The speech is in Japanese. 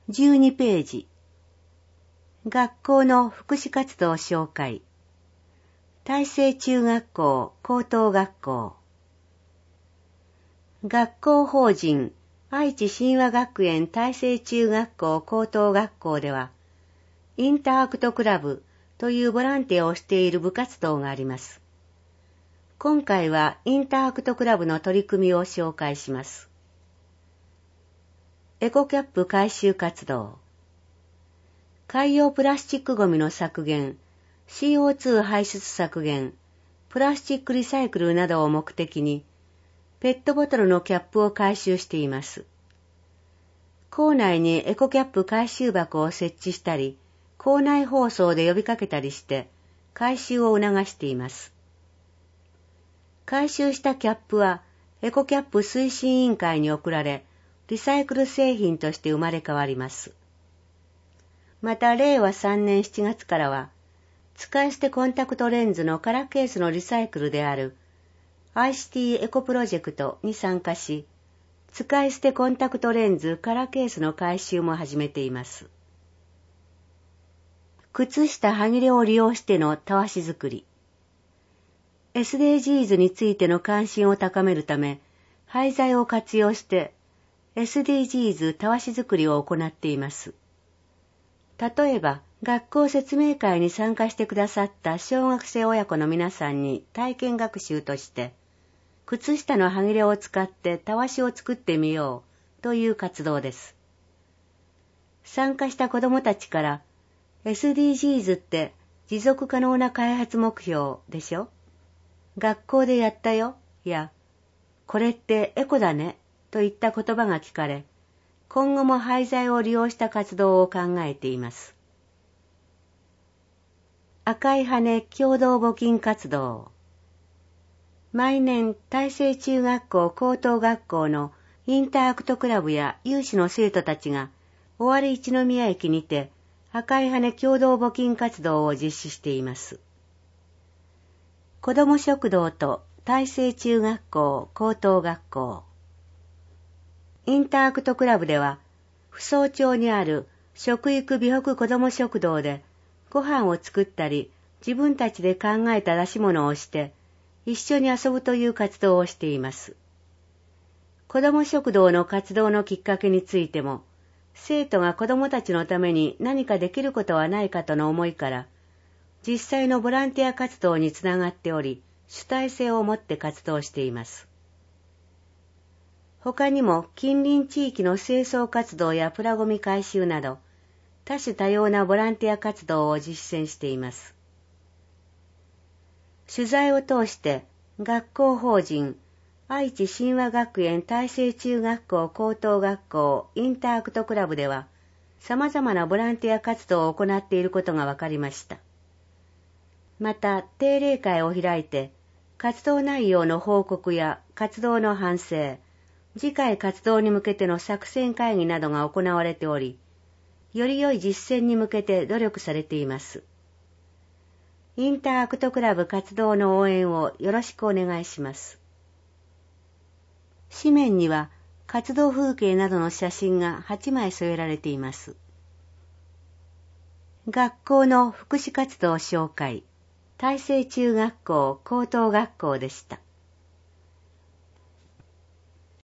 12ページ。学校の福祉活動紹介。大成中学校高等学校。学校法人愛知親和学園大成中学校高等学校では、インターアクトクラブというボランティアをしている部活動があります。今回はインターアクトクラブの取り組みを紹介します。エコキャップ回収活動。海洋プラスチックごみの削減、CO2 排出削減、プラスチックリサイクルなどを目的に、ペットボトルのキャップを回収しています。校内にエコキャップ回収箱を設置したり、校内放送で呼びかけたりして、回収を促しています。回収したキャップは、エコキャップ推進委員会に送られ、リサイクル製品として生まれ変わります。また、令和3年7月からは、使い捨てコンタクトレンズのカラーケースのリサイクルである ICT エコプロジェクトに参加し、使い捨てコンタクトレンズカラーケースの回収も始めています。靴下はぎれを利用してのたわし作り。SDGs についての関心を高めるため、廃材を活用して SDGs たわし作りを行っています。例えば、学校説明会に参加してくださった小学生親子の皆さんに体験学習として、靴下のはぎれを使ってたわしを作ってみようという活動です。参加した子どもたちから、SDGs って持続可能な開発目標でしょ？学校でやったよ、や、これってエコだね、といった言葉が聞かれ、今後も廃材を利用した活動を考えています。赤い羽共同募金活動。毎年、大成中学校高等学校のインターアクトクラブや有志の生徒たちが、尾張一宮駅にて赤い羽共同募金活動を実施しています。子ども食堂と大成中学校高等学校。インターアクトクラブでは、扶桑町にある食育美北子ども食堂でご飯を作ったり、自分たちで考えた出し物をして、一緒に遊ぶという活動をしています。子ども食堂の活動のきっかけについても、生徒が子どもたちのために何かできることはないかとの思いから、実際のボランティア活動につながっており、主体性を持って活動しています。他にも近隣地域の清掃活動やプラゴミ回収など、多種多様なボランティア活動を実践しています。取材を通して学校法人愛知親和学園大成中学校高等学校インターアクトクラブでは様々なボランティア活動を行っていることが分かりました。また定例会を開いて活動内容の報告や活動の反省、次回活動に向けての作戦会議などが行われており、より良い実践に向けて努力されています。インターアクトクラブ活動の応援をよろしくお願いします。紙面には活動風景などの写真が8枚添えられています。学校の福祉活動紹介、大成中学校高等学校でした。